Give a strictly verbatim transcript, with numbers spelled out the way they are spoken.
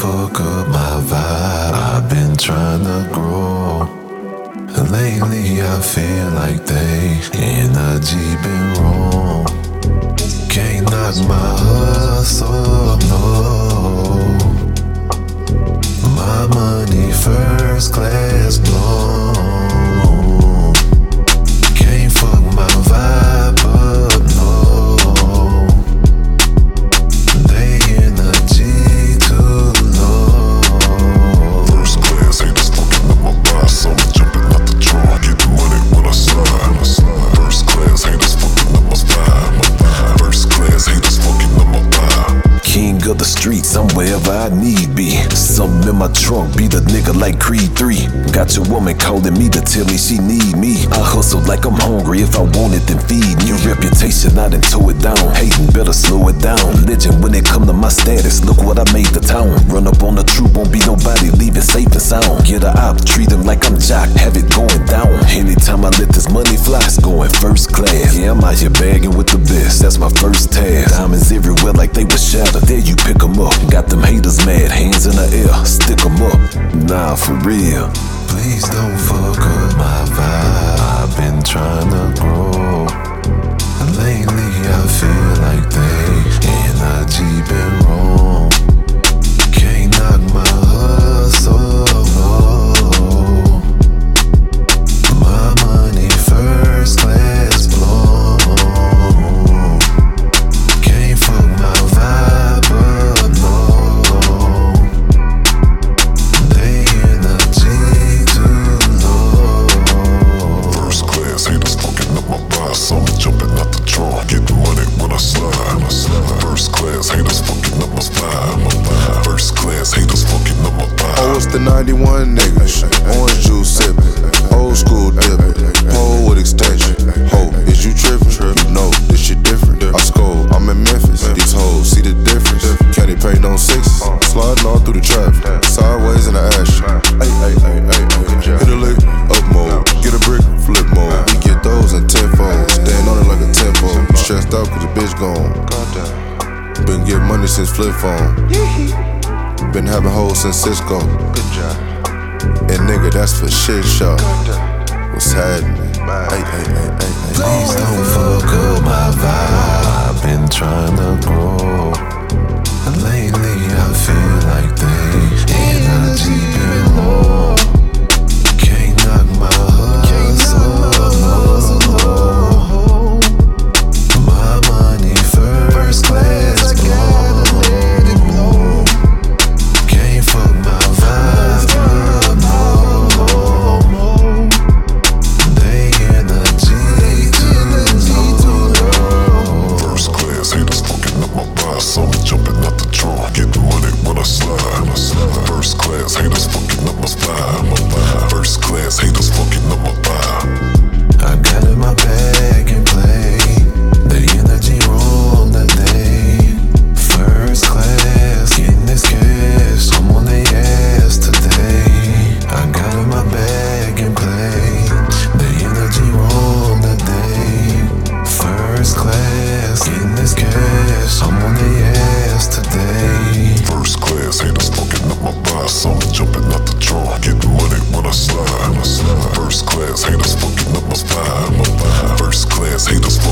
fuck up my vibe. I've been trying to grow. Lately I feel like they energy been wrong. Can't knock my hustle, no. My money first class blown. Can't fuck my vibe up, no. They energy too low. First class haters fucking up my vibe, so I'm jumping out the draw, getting money when I slide. First class haters fucking up my vibe, my vibe. First class haters fucking up my vibe. King of the streets, I'm wherever I need be. Something in my trunk, beat a nigga like Creed three. Got your woman calling me to tell me she need me. I hustle like I'm hungry, if I want it then feed me. Your reputation, I done tore it down. Hating, better slow it down. Legend when it come to my status, look what I made the town. Run up on the troop, won't be nobody, leave it safe and sound. Get a op, treat him like I'm Jock, have it going down. Anytime I let this money fly, it's going first class. Yeah, I'm out here bagging with the best, that's my first task. Diamonds everywhere like they were shattered, there you pick them up. Got them haters mad, hands in the air, stick them up. Nah, for real. Please don't fuck up my vibe. I've been trying to grow. Lately I feel like they energy been wrong. Can't knock my hustle, no. My money first class blown. Can't fuck my vibe up, no. They energy too low. First class haters fucking up my vibe, so I'm jumping out the draw, getting money when I slide. First class haters fucking up my vibe, my vibe. First class haters fucking up my vibe. Oh, it's the ninety-one niggas, orange juice sippin', old school dippin', pole with extension. Ho, is you trippin'? You know this shit different. I scold, I'm in Memphis. These hoes see the difference. Candy paint on sixes, sliding all through the traffic, sideways in the ash. Ay, ay, ay, ay, ay. Hit a lick, up mode, get a brick, flip mode. We get those in tenfold, stand on it like a tempo. Stressed out cause the bitch gone. Been getting money since flip phone. Been having hoes since Cisco. And nigga, that's for shit show. What's happening? Ay, ay, ay, ay, ay. Please don't fuck up my vibe. I've been trying to grow. Lately I feel like they energy been low. Can't knock my hustle, no. My money first class blown. Can't fuck my vibe up, no. They energy too low. First class haters fucking up my vibe, so I'm jumping out the draw, getting money when I slide. First class haters fucking up my vibe, my vibe. First class haters fucking up my vibe. I got in my bag and play. The energy wrong today. First class, getting this cash. I'm on their ass today. I got in my bag and play. The energy wrong today. First class, getting this cash. I'm on their ass today. First class haters fucking up my vibe, so I'm jumping out the draw, getting money when I slide. First class haters fucking up my vibe, my vibe. First class haters fucking